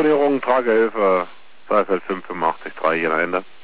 Alarmierung, Tragehilfe, 2 585 3 hier am Ende.